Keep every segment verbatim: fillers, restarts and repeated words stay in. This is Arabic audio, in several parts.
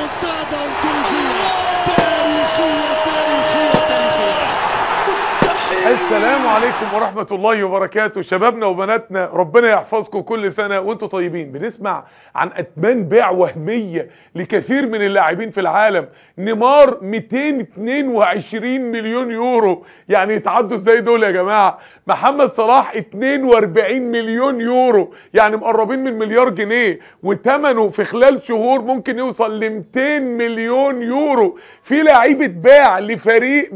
ريمونتادا تاريخية تاريخية تاريخية تاريخية. السلام عليكم ورحمة الله وبركاته. شبابنا وبناتنا ربنا يحفظكم كل سنة وانتم طيبين. بنسمع عن اتمان بيع وهمية لكثير من اللاعبين في العالم. نيمار مئتين واثنين وعشرين مليون يورو، يعني يتعدوا ازاي دول يا جماعة؟ محمد صلاح اثنين واربعين مليون يورو، يعني مقربين من مليار جنيه، وثمنه في خلال شهور ممكن يوصل ل مئتين مليون يورو. في لعيب اتباع لفريق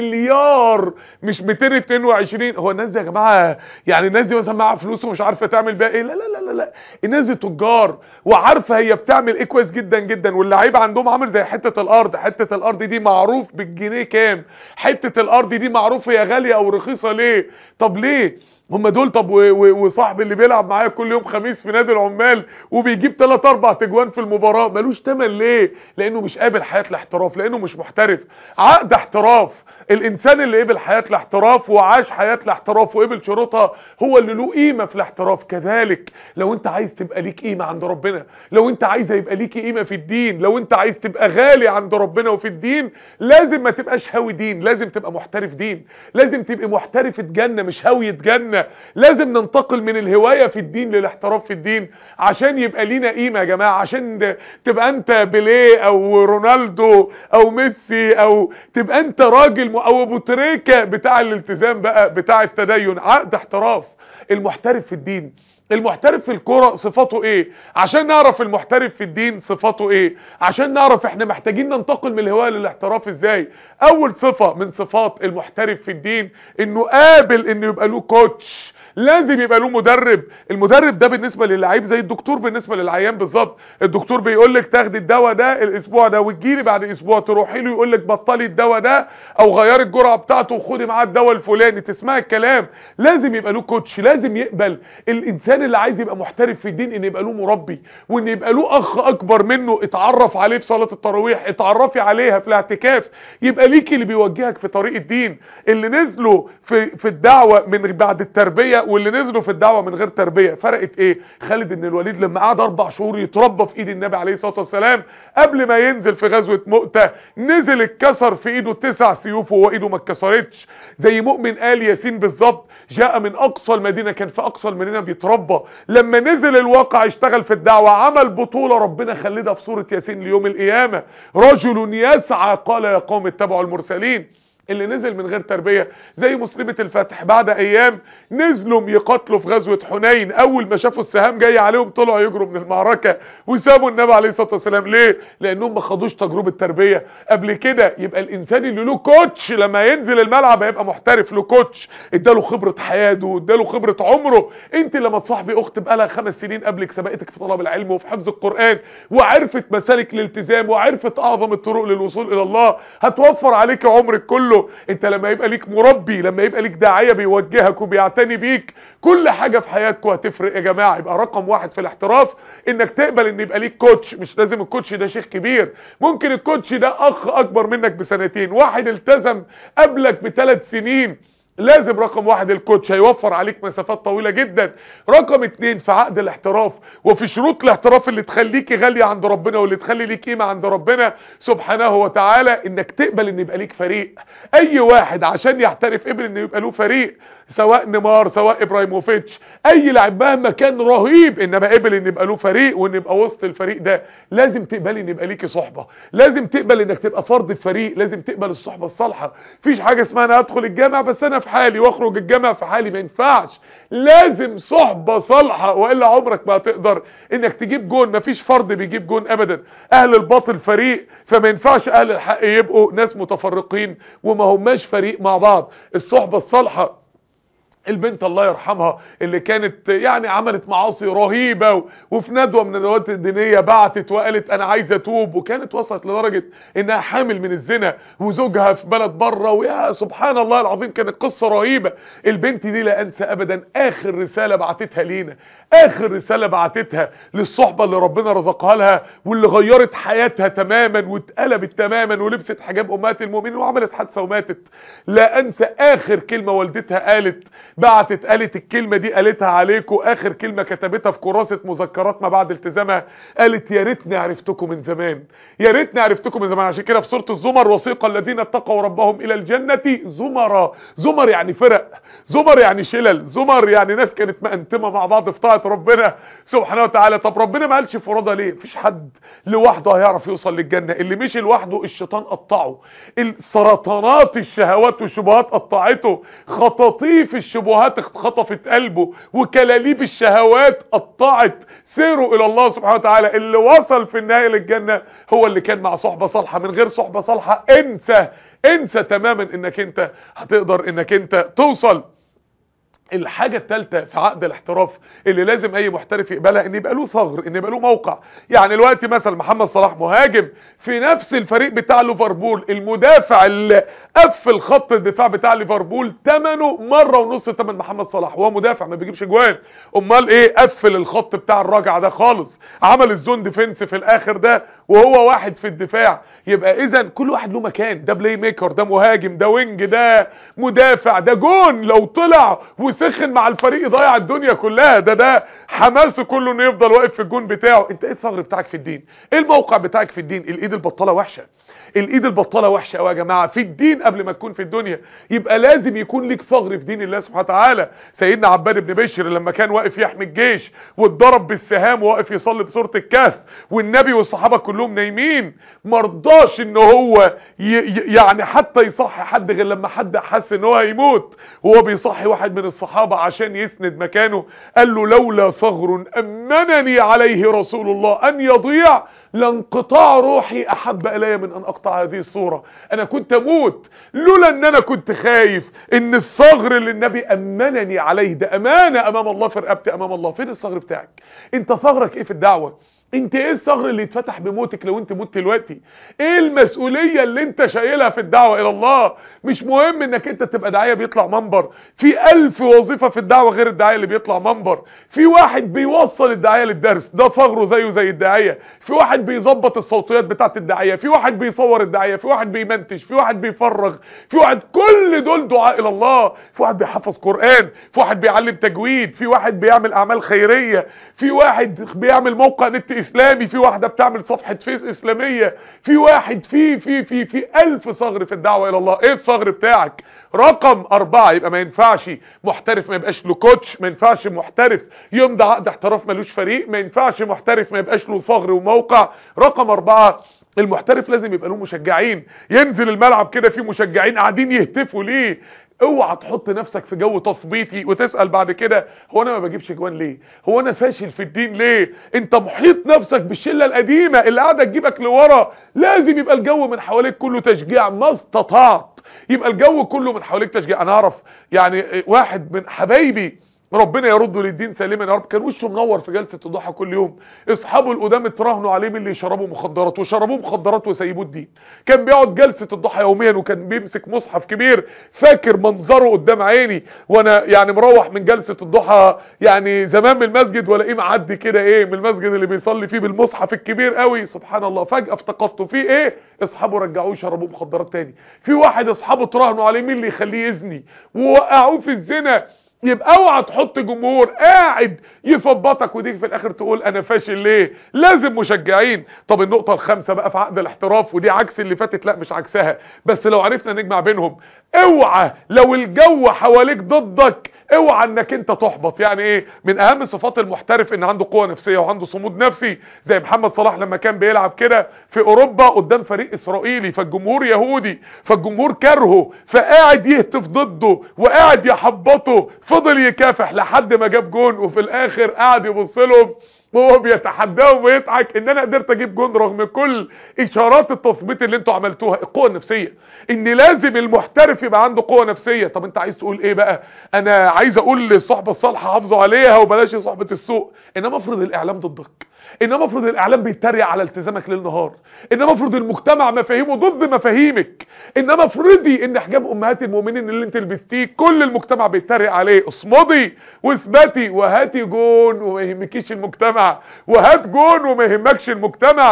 بمليار، مش مئتين واثنين وعشرين. هو الناس دي يا جماعه، يعني الناس دي مثلا معاها فلوس ومش عارفه تعمل بيها ايه؟ لا لا لا لا، الناس دي تجار وعارفه هي بتعمل ايه كويس جدا جدا. واللعيبه عندهم عامل زي حته الارض. حته الارض دي معروف بالجنيه كام، حته الارض دي معروف هي غاليه او رخيصه ليه. طب ليه هم دول؟ طب وصاحب اللي بيلعب معايا كل يوم خميس في نادي العمال وبيجيب ثلاثة أربعة تجوان في المباراه ملوش تمن ليه؟ لانه مش قابل حياه الاحتراف، لانه مش محترف. عقد احتراف، الانسان اللي قبل حياه الاحتراف وعاش حياه الاحتراف وقبل شروطها هو اللي له قيمه في الاحتراف. كذلك لو انت عايز تبقى ليك قيمه عند ربنا، لو انت عايز يبقى ليك قيمه في الدين، لو انت عايز تبقى غالي عند ربنا وفي الدين، لازم ما تبقاش هاوي دين، لازم تبقى محترف دين، لازم تبقى محترفة جنة مش هاوية جنة. لازم ننتقل من الهواية في الدين للاحتراف في الدين عشان يبقى لينا قيمة يا جماعة. عشان تبقى انت بيليه او رونالدو او ميسي، او تبقى انت راجل او ابو تريكة بتاع الالتزام بقى، بتاع التدين. عقد احتراف. المحترف في الدين، المحترف في الكرة صفاته ايه؟ عشان نعرف المحترف في الدين صفاته ايه، عشان نعرف احنا محتاجين ننتقل من الهواية للاحتراف ازاي. اول صفة من صفات المحترف في الدين انه قابل انه يبقى له كوتش، لازم يبقى له مدرب. المدرب ده بالنسبه للعيب زي الدكتور بالنسبه للعيان بالظبط. الدكتور بيقول لك تاخدي الدواء ده الاسبوع ده وتجيلي بعد اسبوع تروحي له يقول لك بطلي الدواء ده او غيري الجرعه بتاعته وخدي معاه الدواء الفلاني، تسمعي الكلام. لازم يبقى له كوتش، لازم يقبل الانسان اللي عايز يبقى محترف في الدين ان يبقى له مربي، وان يبقى له اخ اكبر منه اتعرف عليه في صلاه التراويح، اتعرفي عليها في الاعتكاف، يبقى ليكي اللي بيوجهك في طريق الدين. اللي نزلوا في في الدعوه من بعد التربيه واللي نزلوا في الدعوه من غير تربيه فرقت ايه؟ خالد بن الوليد لما قعد اربع شهور يتربى في ايد النبي عليه الصلاه والسلام قبل ما ينزل في غزوه مؤتة، نزل اتكسر في ايده تسع سيوف وهو ايده ما اتكسرتش. زي مؤمن آل ياسين بالظبط، جاء من اقصى المدينه، كان في اقصى المدينه بيتربى. لما نزل الواقع اشتغل في الدعوه، عمل بطوله ربنا خلدها في سوره ياسين ليوم القيامه. رجل يسعى قال يا قوم اتبعوا المرسلين. اللي نزل من غير تربية زي مسلمة الفتح، بعد ايام نزلوا يقاتلوا في غزوة حنين، اول ما شافوا السهام جاي عليهم طلعوا يجروا من المعركة وسابوا النبي عليه الصلاة والسلام. ليه؟ لانهم ما خدوش تجربة تربية قبل كده. يبقى الانسان اللي له كوتش لما ينزل الملعب هيبقى محترف، له كوتش اداله خبرة حياته، اداله خبرة عمره. انت لما تصاحبي اخت بقالها خمس سنين قبلك سبقتك في طلب العلم وفي حفظ القرآن وعرفت مسالك الالتزام وعرفت اعظم الطرق للوصول الى الله، هتوفر عليك عمرك كله. انت لما يبقى ليك مربي، لما يبقى ليك داعية بيوجهك وبيعتني بيك، كل حاجة في حياتكم هتفرق يا جماعة. يبقى رقم واحد في الاحتراف انك تقبل ان يبقى ليك كوتش. مش لازم الكوتش ده شيخ كبير، ممكن الكوتش ده اخ اكبر منك بسنتين، واحد التزم قبلك بثلاث سنين. لازم رقم واحد الكوتش، هيوفر عليك مسافات طويلة جدا. رقم اتنين في عقد الاحتراف وفي شروط الاحتراف اللي تخليك غالية عند ربنا واللي تخلي ليك قيمة عند ربنا سبحانه وتعالى، انك تقبل ان يبقى ليك فريق. اي واحد عشان يحترف قبل ان يبقى له فريق، سواء نيمار سواء ابراهيموفيتش، اي لاعب مهما كان رهيب انما قبل ان يبقى له فريق وان يبقى وسط الفريق ده. لازم تقبل ان يبقى ليكي صحبة، لازم تقبل انك تبقى فرد في فريق، لازم تقبل الصحبة الصالحة. مفيش حاجة اسمها انا ادخل الجامع بس انا في حالي واخرج الجامع في حالي، ما ينفعش. لازم صحبة صالحة والا عمرك ما هتقدر انك تجيب جون. مفيش فرد بيجيب جون ابدا. اهل الباطل فريق، فما ينفعش اهل الحق يبقوا ناس متفرقين وما هماش فريق مع بعض. الصحبة الصالحة، البنت الله يرحمها اللي كانت يعني عملت معاصي رهيبة وفي ندوة من الندوات الدينية بعتت وقالت انا عايزة اتوب، وكانت وصلت لدرجة انها حامل من الزنا وزوجها في بلد بره، ويا سبحان الله العظيم كانت قصة رهيبة. البنت دي لا انسى ابدا اخر رسالة بعتتها لينا، اخر رسالة بعتتها للصحبة اللي ربنا رزقها لها واللي غيرت حياتها تماما واتقلبت تماما ولبست حجاب امهات المؤمنين وعملت حادثة وماتت. لا انسى اخر كلمة والدتها قالت بعتت قالت الكلمه دي قالتها عليكم، اخر كلمه كتبتها في كراسه مذكرات ما بعد التزامها، قالت يا ريتني عرفتكم من زمان، يا ريتني عرفتكم من زمان. عشان كده في سوره الزمر وسيق الذين اتقوا ربهم الى الجنه زمرا. زمر يعني فرق، زمر يعني شلل، زمر يعني ناس كانت مقنتمه مع بعض في طاعه ربنا سبحانه وتعالى. طب ربنا ما قالش فرادى ليه؟ مفيش حد لوحده هيعرف يوصل للجنه، اللي مشي لوحده الشيطان قطعه، السرطانات الشهوات والشبهات قطعته، خطاطيف الشبهات خطفت قلبه، وكلاليب الشهوات قطعت سيره الى الله سبحانه وتعالى. اللي وصل في النهايه للجنه هو اللي كان مع صحبه صالحه. من غير صحبه صالحه انسى انسى تماما انك انت هتقدر انك انت توصل. الحاجة الثالثة في عقد الاحتراف اللي لازم اي محترف يقبلها، ان يبقى له ثغر، ان يبقى له موقع. يعني دلوقتي مثلا محمد صلاح مهاجم في نفس الفريق بتاع ليفربول، المدافع اللي قفل خط الدفاع بتاع ليفربول ثمنه مره ونص ثمن محمد صلاح، وهو مدافع ما بيجيبش جوان. امال ايه؟ قفل الخط بتاع الراجع ده خالص، عمل الزون ديفنس في الاخر ده وهو واحد في الدفاع. يبقى اذا كل واحد له مكان، ده بلاي ميكر، ده مهاجم، ده وينج، ده مدافع، ده جون لو طلع وسخن مع الفريق يضيع الدنيا كلها، ده ده حماسه كله انه يفضل واقف في الجون بتاعه. انت ايه الثغر بتاعك في الدين؟ ايه الموقع بتاعك في الدين؟ الايد البطاله وحشه، الايد البطاله وحشه قوي يا جماعه في الدين قبل ما تكون في الدنيا. يبقى لازم يكون ليك ثغر في دين الله سبحانه وتعالى. سيدنا عباد بن بشر لما كان واقف يحمي الجيش واتضرب بالسهام وواقف يصلي بسوره الكهف والنبي والصحابه كلهم نايمين، مرضاش ان هو يعني حتى يصحي حد غير لما حد حس ان هو هيموت، وهو بيصحي واحد من الصحابه عشان يسند مكانه، قال له لولا ثغر امنني عليه رسول الله ان يضيع لانقطاع روحي احب الي من ان اقطع هذه الصورة. انا كنت اموت لولا ان انا كنت خايف ان الثغر اللي النبي امنني عليه ده امانة امام الله في رقبتي امام الله. فين الثغر بتاعك؟ انت ثغرك ايه في الدعوة؟ انت ايه الثغر اللي يتفتح بموتك لو انت مت دلوقتي؟ ايه المسؤولية اللي انت شايلها في الدعوة الى الله؟ مش مهم انك انت تبقى داعية بيطلع منبر، في الف وظيفة في الدعوة غير الداعية اللي بيطلع منبر. في واحد بيوصل الداعية للدرس، ده ثغره زيه زي الداعية. في واحد بيظبط الصوتيات بتاعت الداعية، في واحد بيصور الداعية، في واحد بيمنتج، في واحد بيفرغ، في واحد، كل دول دعاء الى الله. في واحد بيحفظ قرآن، في واحد بيعلم تجويد، في واحد بيعمل اعمال خيرية، في واحد بيعمل موقع نت اسلامي، في واحدة بتعمل صفحة فيس اسلامية، في واحد في في في في الف ثغر في الدعوة الى الله. ايه الثغر بتاعك؟ رقم اربعة، يبقى ما ينفعش محترف ما يبقاش له كوتش، ما ينفعش محترف يمضي عقد احتراف ملوش فريق، ما ينفعش محترف ما يبقاش له ثغر وموقع. رقم اربعة، المحترف لازم يبقى له مشجعين، ينزل الملعب كده في مشجعين قاعدين يهتفوا ليه. اوعى تحط نفسك في جو تثبيطي وتسأل بعد كده هو انا ما بجيبش جوان ليه؟ هو انا فاشل في الدين ليه؟ انت محيط نفسك بالشله القديمه اللي قاعده تجيبك لورا. لازم يبقى الجو من حواليك كله تشجيع ما استطعت، يبقى الجو كله من حواليك تشجيع. انا اعرف يعني واحد من حبايبي ربنا يرده للدين سالما يا رب، كان وشه منور في جلسه الضحى كل يوم، اصحابه القدام اتراهنوا عليه من اللي يشربوا مخدرات وشربوه مخدرات وسيبوه الدين. كان بيقعد جلسه الضحى يوميا وكان بيمسك مصحف كبير، فاكر منظره قدام عيني وانا يعني مروح من جلسه الضحى يعني زمان من المسجد والاقيه معدي كده ايه من المسجد اللي بيصلي فيه بالمصحف الكبير قوي. سبحان الله، فجاه افتقدته في ايه؟ اصحابه رجعوه شربوه مخدرات تاني. في واحد اصحابه اتراهنوا عليه مين اللي يخليه يزني ووقعوه في الزنا. يبقى اوعى تحط جمهور قاعد يفبطك وديك في الاخر تقول انا فاشل ليه. لازم مشجعين. طب النقطه الخامسه بقى في عقد الاحتراف، ودي عكس اللي فاتت، لا مش عكسها بس لو عرفنا نجمع بينهم، اوعى لو الجو حواليك ضدك اوعى انك انت تحبط. يعني ايه؟ من اهم صفات المحترف ان عنده قوه نفسيه وعنده صمود نفسي، زي محمد صلاح لما كان بيلعب كده في اوروبا قدام فريق اسرائيلي، فالجمهور يهودي، فالجمهور كرهه، فقاعد يهتف ضده وقاعد يحبطه، فضل يكافح لحد ما جاب جون، وفي الاخر قاعد يبص لهم وهو بيتحداهم ويضحك ان انا قدرت اجيب جون رغم كل اشارات التثبيط اللي انتوا عملتوها. القوه النفسيه، ان لازم المحترف يبقى عنده قوه نفسيه. طب انت عايز تقول ايه بقى؟ انا عايز اقول للصحبه الصالحه حافظوا عليها وبلاش صحبه السوء. انما افرض الاعلام ضدك، انما افرض الاعلام بيتريق على التزامك ليل نهار، انما افرض المجتمع مفاهيمه ضد مفاهيمك، انما افرضي ان حجاب امهات المؤمنين اللي انت لبستيه كل المجتمع بيتريق عليه. اصمدي واثبتي وهاتي جون وما يهمكيش المجتمع، وهات جون وما يهمكش المجتمع.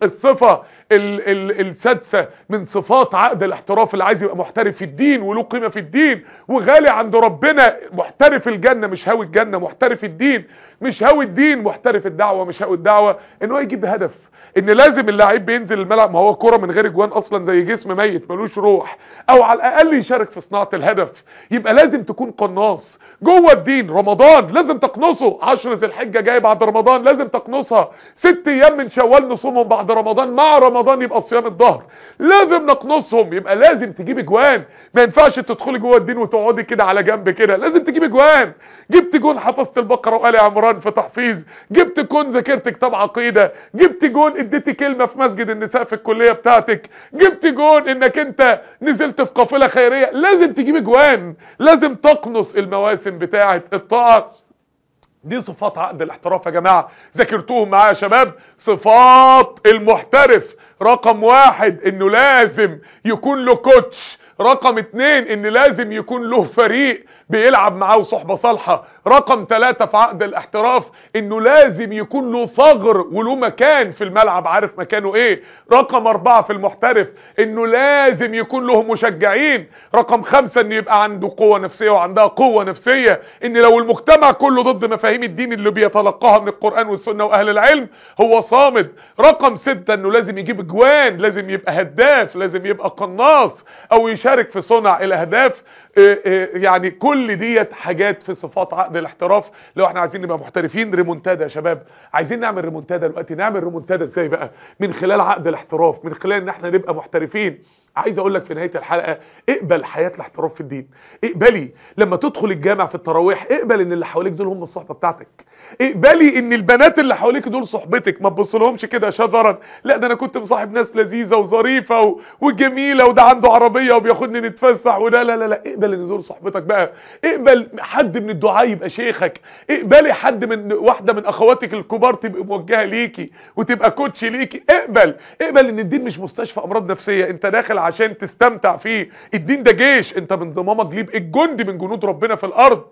الصفة ال ال السادسة من صفات عقد الاحتراف اللي عايز يبقى محترف في الدين وله قيمة في الدين وغالي عند ربنا، محترف الجنة مش هاوي الجنة، محترف الدين مش هاوي الدين، محترف الدعوة مش هاوي الدعوة، ان هو يجيب هدف، ان لازم اللاعب بينزل الملعب، ما هو كرة من غير اجوان اصلا زي جسم ميت ملوش روح، او على الاقل يشارك في صناعة الهدف. يبقى لازم تكون قناص جوه الدين. رمضان لازم تقنصه، عشر ذي الحجة جاي بعد رمضان لازم تقنصها، ست ايام من شوال نصومهم بعد رمضان، مع رمضان يبقى صيام الظهر لازم نقنصهم. يبقى لازم تجيب اجوان، ما ينفعش تدخلي جوه الدين وتقعدي كده على جنب كده، لازم تجيب اجوان. جبت جون حفظت البقرة وآل عمران في تحفيظ، جبت جون ذاكرت كتاب عقيدة، جبت جون اديتي كلمة في مسجد النساء في الكلية بتاعتك، جبت جون انك انت نزلت في قافلة خيرية، لازم تجيب اجوان، لازم تقنص المواسم بتاعة الطاعة. دي صفات عقد الاحتراف يا جماعة، ذاكرتوهم معايا يا شباب. صفات المحترف: رقم واحد انه لازم يكون له كوتش، رقم اتنين ان لازم يكون له فريق بيلعب معاه وصحبة صالحة، رقم ثلاثة في عقد الاحتراف انه لازم يكون له ثغر وله مكان في الملعب عارف مكانه ايه، رقم اربعة في المحترف انه لازم يكون له مشجعين، رقم خمسة ان يبقى عنده قوة نفسية وعندها قوة نفسية، ان لو المجتمع كله ضد مفاهيم الدين اللي بيتلقاها من القرآن والسنة واهل العلم هو صامد، رقم ستة انه لازم يجيب اجوان، لازم يبقى هداف، لازم يبقى قناص او يشارك في صنع الاهداف. يعني كل ديت حاجات في صفات عقد الاحتراف. لو احنا عايزين نبقى محترفين، ريمونتادا يا شباب، عايزين نعمل ريمونتادا دلوقتي. نعمل ريمونتادا ازاي بقى؟ من خلال عقد الاحتراف، من خلال ان احنا نبقى محترفين. عايز اقول لك في نهاية الحلقة: اقبل حياة الاحتراف في الدين، اقبلي لما تدخل الجامع في التراويح، اقبل ان اللي حواليك دول هم الصحبة بتاعتك، اقبلي ان البنات اللي حواليك دول صحبتك، ما تبصلهمش كده شذرا، لا ده انا كنت مصاحب ناس لذيذة وظريفة و... وجميلة، وده عنده عربية وبياخدني نتفسح، وده لا لا لا، اقبل ان دول صحبتك بقى، اقبل حد من الدعاء يبقى شيخك، اقبلي حد من واحدة من اخواتك الكبار تبقى موجهة ليكي وتبقى كوتش ليكي، اقبل اقبل ان الدين مش مستشفى امراض نفسية انت داخل عشان تستمتع فيه، الدين ده جيش انت من ضمامك ليه، الجندي من جنود ربنا في الارض.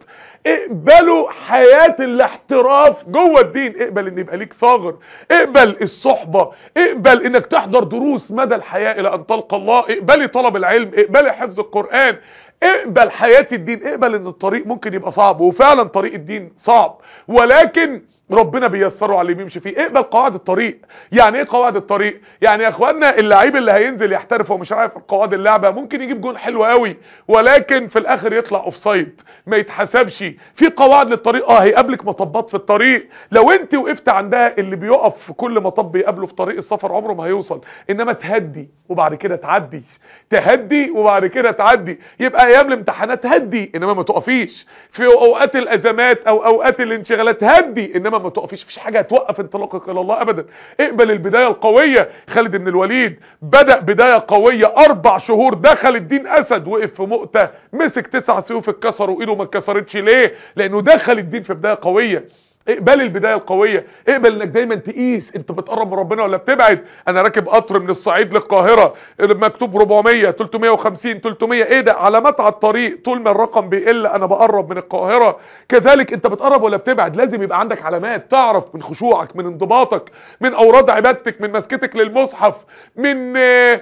اقبلوا حياة الاحتراف جوه الدين، اقبل ان يبقى ليك ثغر، اقبل الصحبة، اقبل انك تحضر دروس مدى الحياة الى ان تلقى الله، اقبلي طلب العلم، اقبلي حفظ القرآن، اقبل حياة الدين، اقبل ان الطريق ممكن يبقى صعب، وفعلا طريق الدين صعب ولكن ربنا بيسره على اللي بيمشي فيه. اقبل قواعد الطريق. يعني ايه قواعد الطريق؟ يعني يا اخوانا اللعيب اللي هينزل يحترف ومش عارف قواعد اللعبه ممكن يجيب جون حلو قوي ولكن في الاخر يطلع اوفسايد ما يتحسبش. في قواعد للطريق، اه هيقابلك مطبات في الطريق، لو انت وقفت عندها اللي بيقف في كل مطب يقابله في طريق السفر عمره ما هيوصل، انما تهدي وبعد كده تعدي، تهدي وبعد كده تعدي. يبقى ايام الامتحانات هدي انما ما تقفيش، في اوقات الازمات او اوقات الانشغالات هدي انما ما تقفيش، مفيش حاجه هتوقف انطلاقك الى الله ابدا. اقبل البدايه القويه. خالد بن الوليد بدأ بدايه قويه، اربع شهور دخل الدين اسد، وقف في مؤتة مسك تسع سيوف اتكسروا وايده ما اتكسرتش، ليه؟ لانه دخل الدين في بدايه قويه. اقبل البدايه القويه، اقبل انك دايما تقيس انت بتقرب من ربنا ولا بتبعد. انا راكب قطر من الصعيد للقاهره مكتوب أربعمية ثلاثمية وخمسين ثلاثمية، ايه ده؟ علامات على الطريق، طول ما الرقم بيقل انا بقرب من القاهره. كذلك انت بتقرب ولا بتبعد، لازم يبقى عندك علامات تعرف من خشوعك، من انضباطك، من اوراد عبادتك، من مسكتك للمصحف، من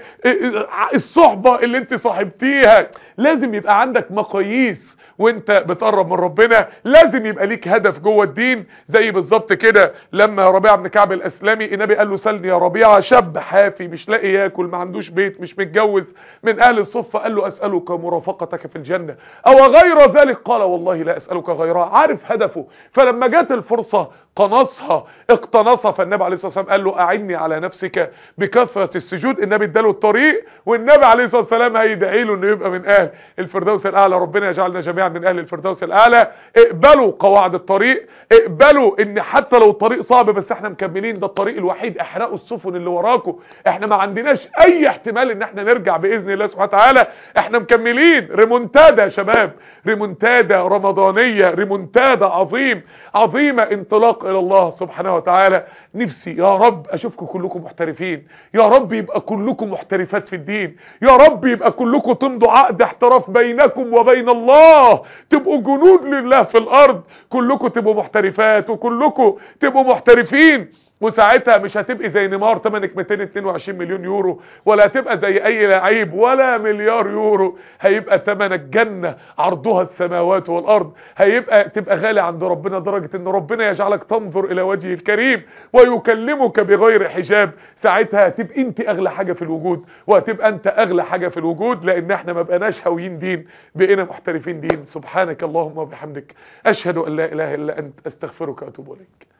الصحبه اللي انت صاحبتيها. لازم يبقى عندك مقاييس وانت بتقرب من ربنا، لازم يبقى ليك هدف جوه الدين. زي بالظبط كده لما ربيعه بن كعب الاسلمي النبي قال له سلني يا ربيعه، شاب حافي مش لاقي ياكل، ما عندوش بيت، مش متجوز، من اهل الصفه، قال له اسالك مرافقتك في الجنه او غير ذلك؟ قال والله لا اسالك غيرها. عارف هدفه، فلما جت الفرصه قنصها اقتنصها. فالنبي عليه الصلاه والسلام قال له اعني على نفسك بكثره السجود. النبي اداله الطريق والنبي عليه الصلاه والسلام هيدعي له انه يبقى من اهل الفردوس الاعلى. ربنا يجعلنا جميعا من اهل الفردوس الاعلى. اقبلوا قواعد الطريق، اقبلوا ان حتى لو الطريق صعب بس احنا مكملين، ده الطريق الوحيد، احرقوا السفن اللي وراكم، احنا ما عندناش اي احتمال ان احنا نرجع باذن الله سبحانه وتعالى، احنا مكملين. ريمونتادا يا شباب، ريمونتادا رمضانيه، ريمونتادا عظيم عظيمه، انطلاق الى الله سبحانه وتعالى. نفسي يا رب اشوفكم كلكم محترفين، يا رب يبقى كلكم محترفات في الدين، يا رب يبقى كلكم تمضوا عقد احتراف بينكم وبين الله، تبقوا جنود لله في الارض، كلكم تبقوا محترفات وكلكم تبقوا محترفين. وساعتها مش هتبقي زي نيمار تمنك مئتين واثنين وعشرين مليون يورو، ولا هتبقى زي اي لعيب ولا مليار يورو. هيبقى ثمنك جنة عرضها السماوات والارض. هيبقى تبقى غالي عند ربنا درجة ان ربنا يجعلك تنظر الى وجهه الكريم ويكلمك بغير حجاب. ساعتها هتبقى انت اغلى حاجة في الوجود، وهتبقى انت اغلى حاجة في الوجود، لان احنا ما بقناش هاويين دين، بقينا محترفين دين. سبحانك اللهم وبحمدك، اشهد ان لا اله الا انت، استغفرك واتوب اليك.